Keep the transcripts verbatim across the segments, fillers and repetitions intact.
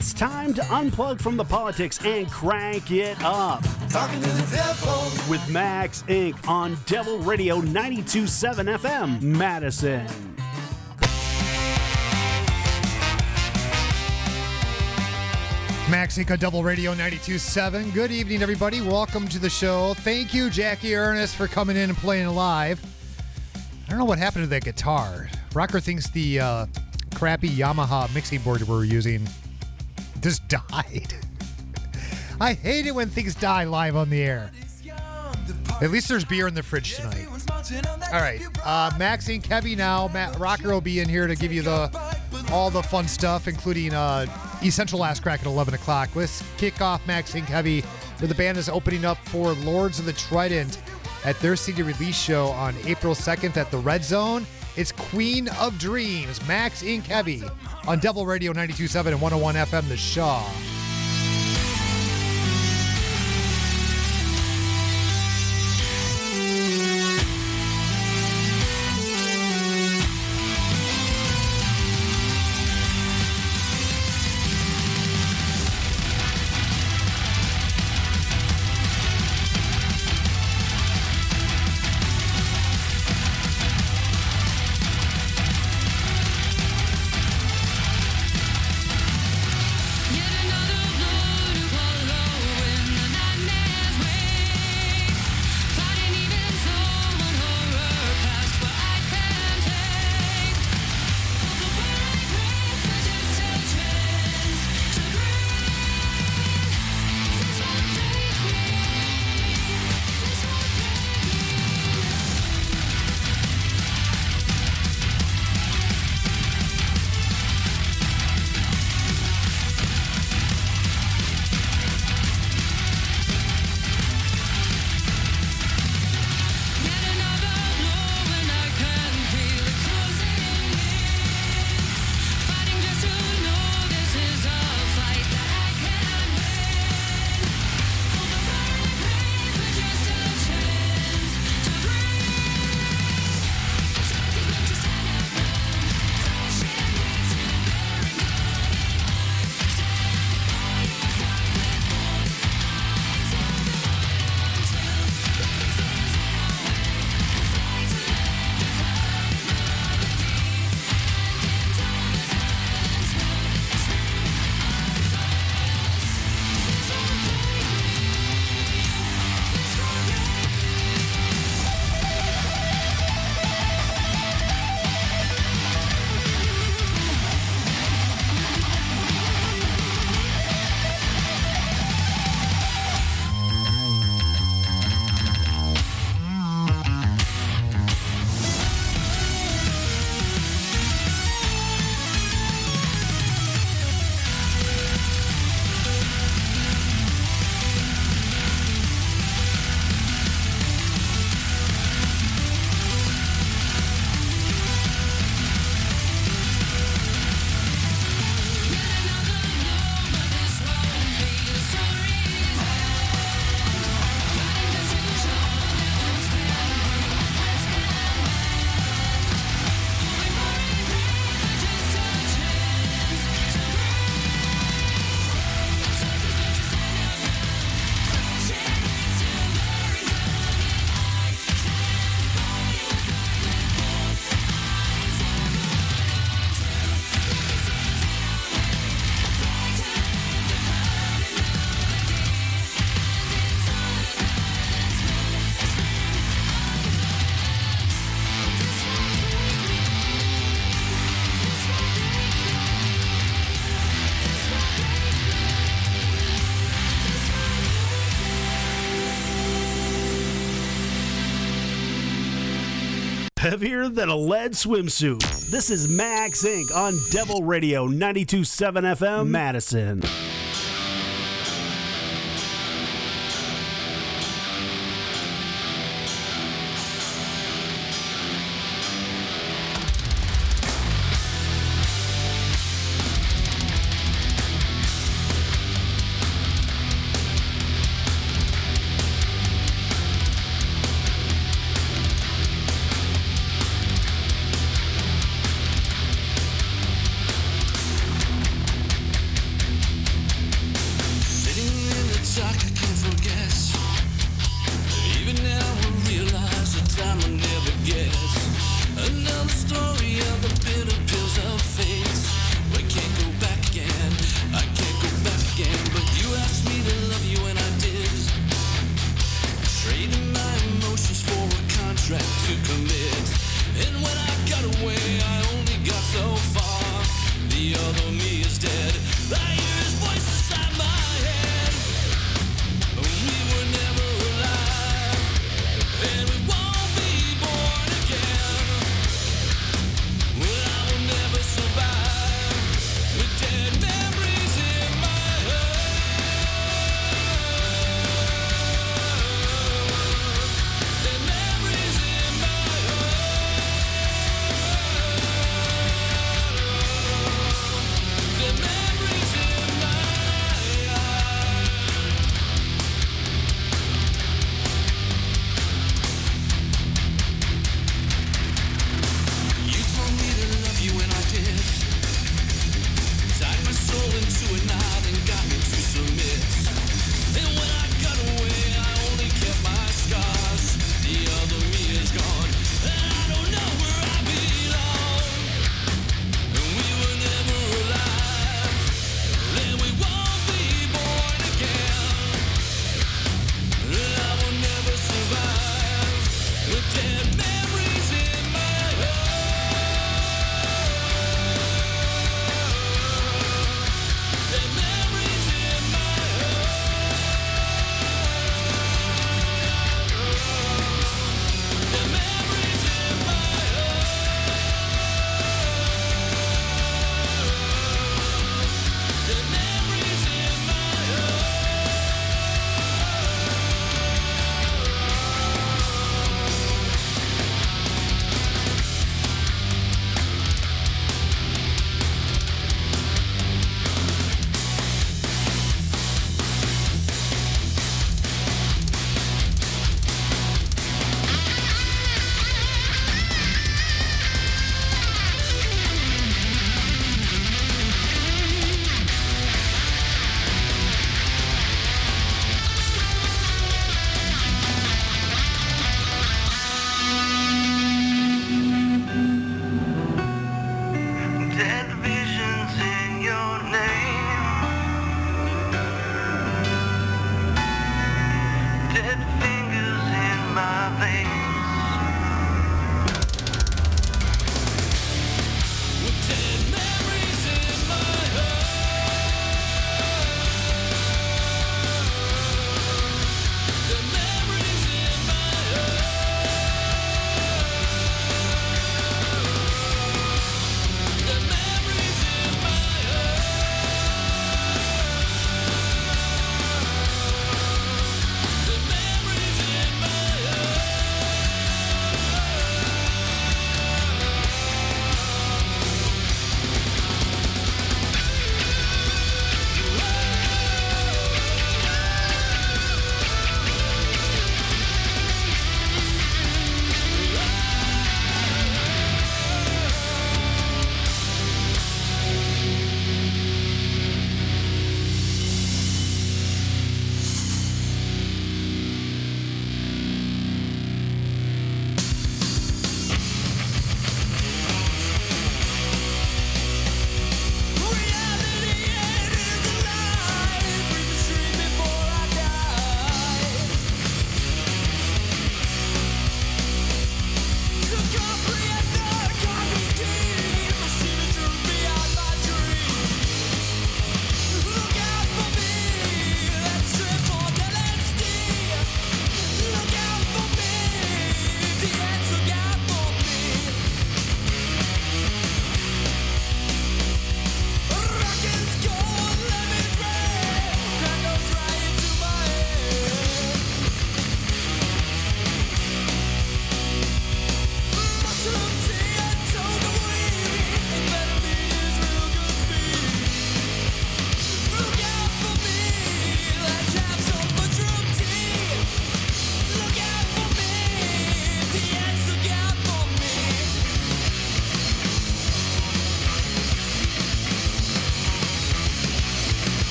It's time to unplug from the politics and crank it up. Talking to the devil with Max Incorporated on Devil Radio ninety-two point seven F M, Madison. Max Incorporated on Devil Radio ninety-two point seven. Good evening, everybody. Welcome to the show. Thank you, Jackie Ernest, for coming in and playing live. I don't know what happened to that guitar. Rocker thinks the uh, crappy Yamaha mixing board we were using just died. I hate it when things die live on the air. At least there's beer in the fridge tonight. All right, uh, Max and Kevy now. Matt Rocker will be in here to give you the all the fun stuff, including uh, Essential Last Crack at eleven o'clock. Let's kick off Max and Kevy, where the band is opening up for Lords of the Trident at their C D release show on April second at the Red Zone. It's Queen of Dreams, Max and Kevy on Devil Radio ninety-two point seven and one oh one F M, The Shaw. Heavier than a lead swimsuit. This is Max Incorporated on Devil Radio ninety-two point seven F M, Madison.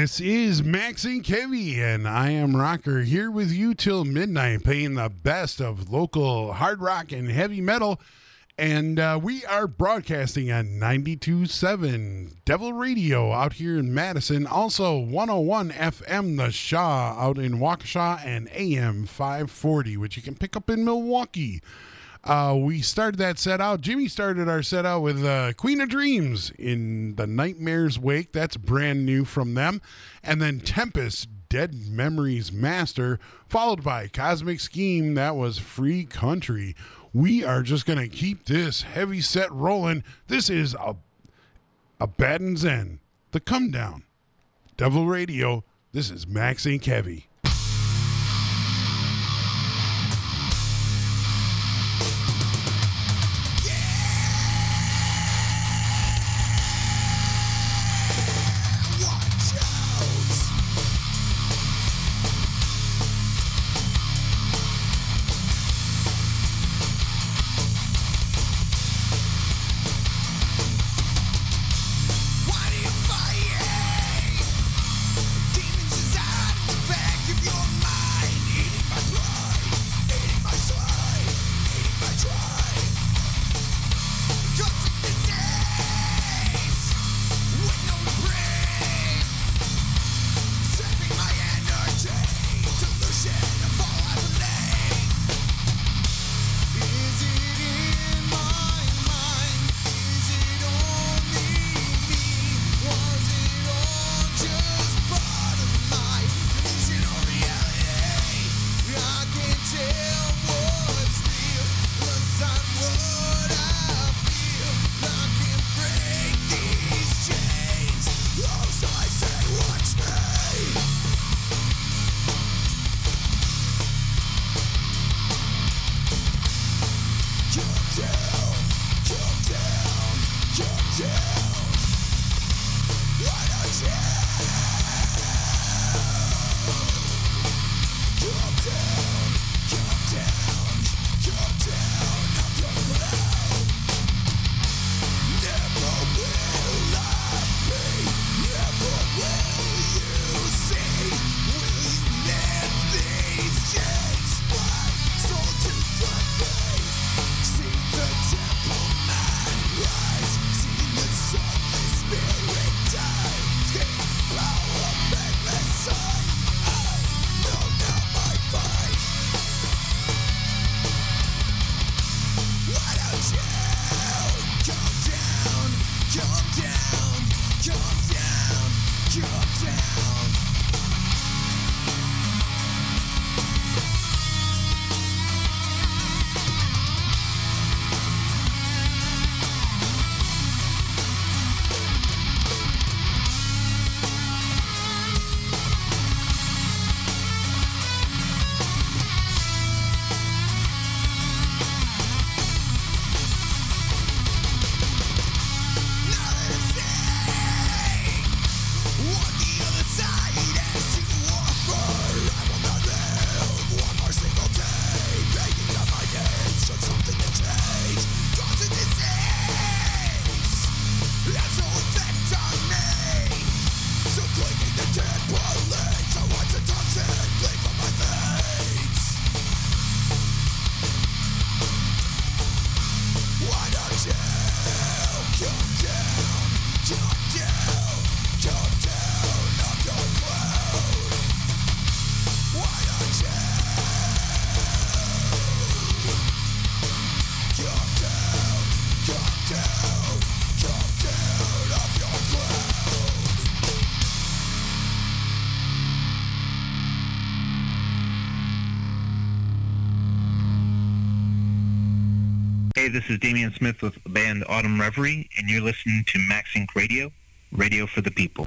This is Max and Kevy, and I am Rocker here with you till midnight, playing the best of local hard rock and heavy metal. And uh, we are broadcasting on ninety-two point seven Devil Radio out here in Madison. Also one oh one F M The Shaw out in Waukesha, and A M five forty, which you can pick up in Milwaukee. Uh, we started that set out. Jimmy started our set out with uh, Queen of Dreams in the Nightmare's Wake. That's brand new from them. And then Tempest, Dead Memories Master, followed by Cosmic Scheme. That was Free Country. We are just going to keep this heavy set rolling. This is a, a Bad and Zen, the Come Down. Devil Radio, this is Max and Kevy. Hey, this is Damian Smith with the band Autumn Reverie, and you're listening to Max Inc Radio, radio for the people.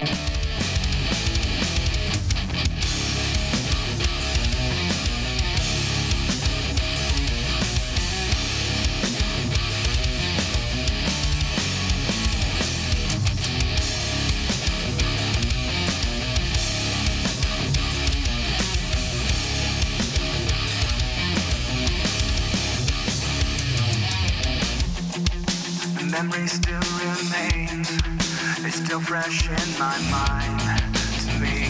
Memory still remains, it's still fresh in my mind. To me,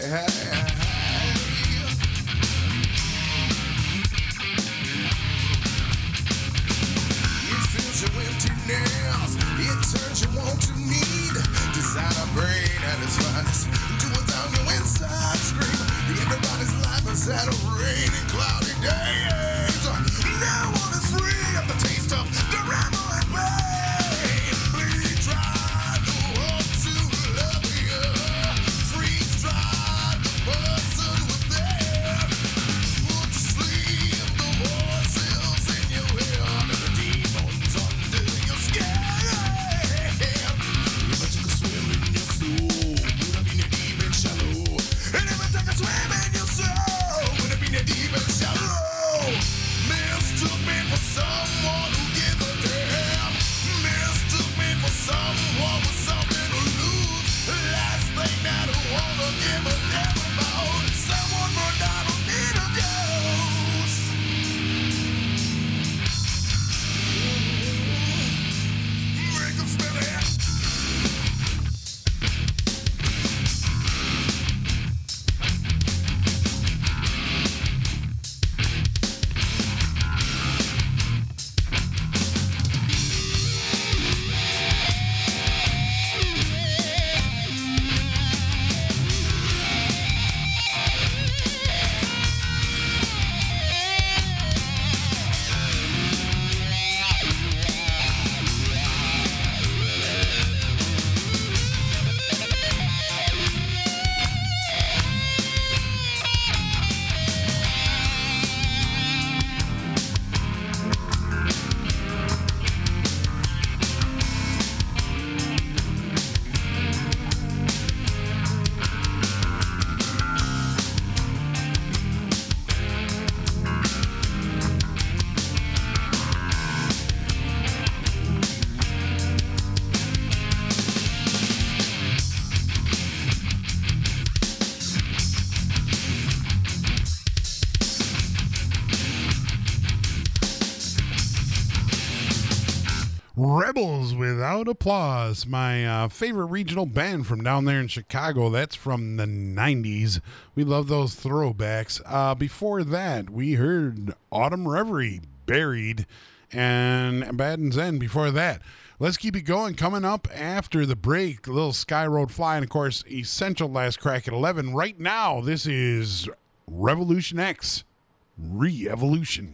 fills your emptiness. It turns you want to need. Designer brain at its finest. Doing down your inside scream. Everybody's life is at a rainy, cloudy days. Now one is free of the taste of the rebel and pain. Please try the world to love you. Freeze dry the person within. Put to sleep the voices in your head and the demons under your skin. If I took a swim in your soul, would I be deep and shallow? And if I took a swim in your soul, would I be deep and shallow? Mistook me for someone who give a damn. Mistook me for someone with something to lose. Last thing that I wanna give a damn about. Someone but I don't need a ghost. Make them spell it. Rebels Without Applause, my uh, favorite regional band from down there in Chicago. That's from the nineties. We love those throwbacks. Uh, before that, we heard Autumn Reverie, Buried, and Bad and Zen before that. Let's keep it going. Coming up after the break, a little Sky Road Fly, and of course, Essential Last Crack at eleven. Right now, this is Revolution X, Re-Evolution.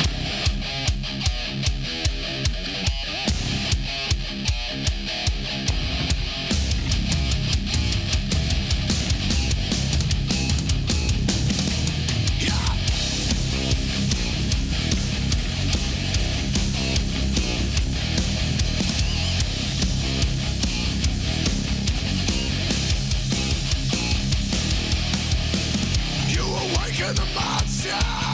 You awaken the monster.